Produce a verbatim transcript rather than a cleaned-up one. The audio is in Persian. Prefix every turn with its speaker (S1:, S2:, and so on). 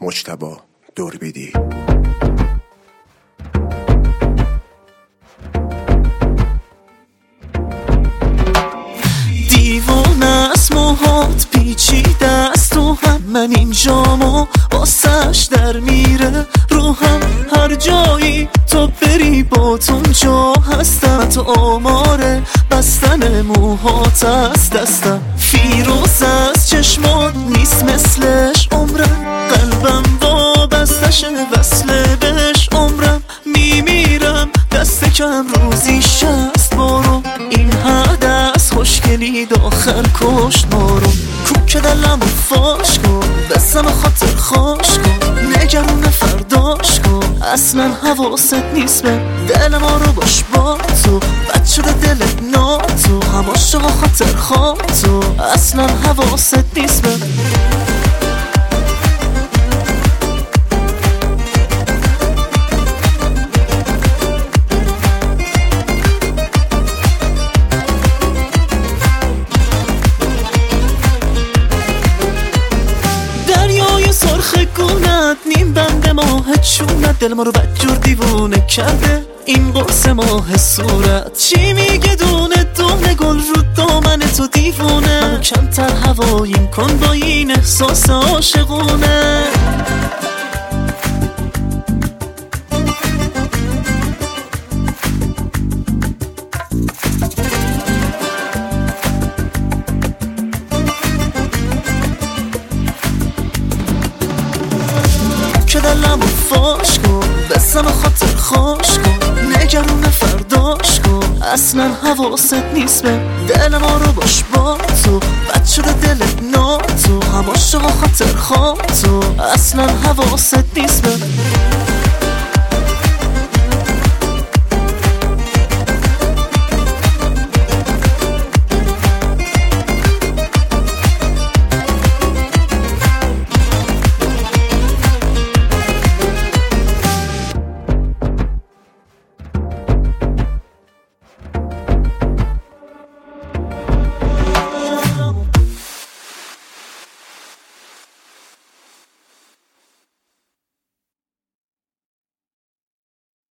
S1: مجتبی دوربیدی.
S2: دیوانه است موهات پیچیده است تو هم، من اینجامو واسش در میره رو هم. هر جایی تو بری با اونجا هستم، تو آماره بستن موهات است دستم. فیروز از چشمات نیست مثلش عمرم، قلبم وابستش وصله بهش عمرم. میمیرم دست کم روزی شست بارو، این حد از خوشگلی داخل کشت مارو. کوک دلمو فاش کن بسم خاطر خوش کن، نگرون فرداش کن اصلا حواست نیست به دل ما رو. باش با تو بد شده دلت ناتو، هم عاشق خاطر خواه تو اصلا حواست نیست به. سرخ گونت نیم بند ماه چونت، دل ما رو بدجور دیوونه کرده این قرص ماه صورت. چی میگه دونه دونه گل رو دامن تو دیوونه، منو کمتر هواییم کن با این احساس عاشقونه. که دلمو فاش کن بسم خاطر خوش کن، نگرون فرداش کن اصلا حواست نیست به دل ما رو. باش با تو بد شده دلت ناتو، هم عاشق خاطر خواه تو اصلا حواست نیست به.